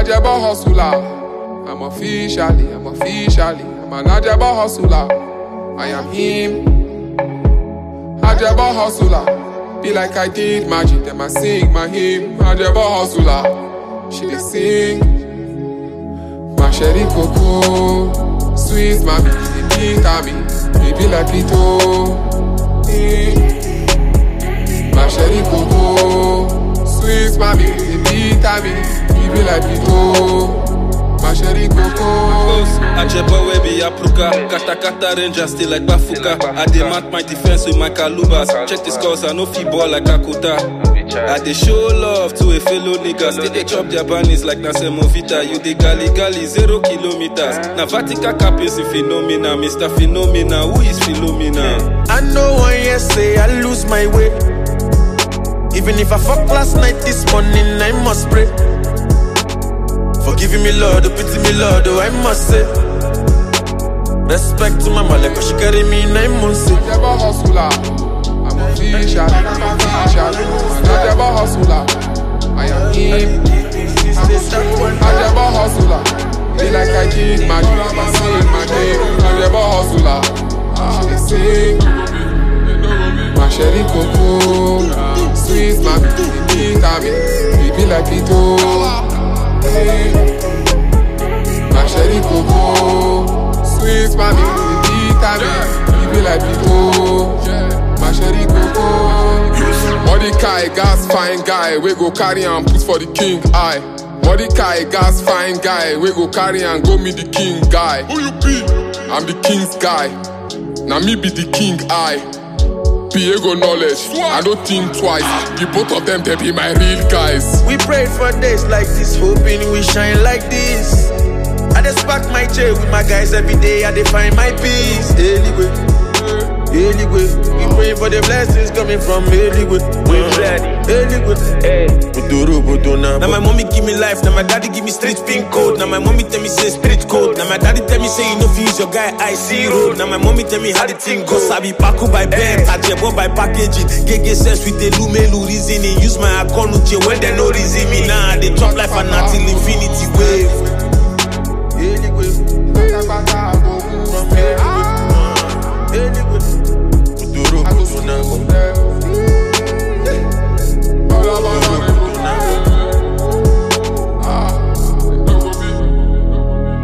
knowledgeable hustler. I'm officially I'm a knowledgeable hustler. I am him, knowledgeable hustler. Be like I did magic, then I sing my hymn. Knowledgeable hustler, she dey sing. My sherry cocoa, sweet mommy, they beat me, baby like Pito. My sherry cocoa, sweet mommy, they beat me, baby like Pito. My sherry cocoa. Ajebo we be Apruka, Kata Ranger still like Bafuka. I dey mark my defense with my calubas. Check the scores, I no fit ball like Akuta. I dey show love to a fellow nigga. Still they chop their bunnies like Nasemovita. You dey gali 0 kilometers. Na Vatica Cap is a phenomena. Mr. Phenomena, who is Philomena? I know one year say I lose my way. Even if I fuck last night, this morning I must pray. Forgiving me, Lord, pity me, Lord, I must say. Respect to my mother, cause she carry me 9 months. Knowledgeable hustler, I'm official, knowledgeable hustler. I am him, knowledgeable hustler. Be like I did magic, I sing my name. Knowledgeable hustler, she dey sing. My sherry cocoa, sweet mommy, they beat me, baby like Pito. My sherry cocoa, sweet mommy, they beat me, baby like Pito. My sherry cocoa. Mordecai, gas fine guy, we go carry and put for the king eye. Mordecai, gas fine guy, we go carry and go meet the king guy. Who you be? I'm the king's guy. Now me be the king eye. Piego knowledge, I don't think twice. The both of them, they be my real guys. We prayed for days like this, hoping we shine like this. I just pack my chair with my guys every day, I dey find my peace. Anyway, we praying for the blessings coming from anyway. We ready, anyway. Now my mommy give me life, now my daddy give me street pin code. Now my mommy tell me say street code. Now my daddy tell me say you know use your guy IC road. Now my mommy tell me how the thing goes. I be Paku by bed, Ajebo by packaging. Get sense with the Lumelu reasoning. Use my account when they no reason me. Nah, they chop life and until infinity wave. Anyway, from anyway.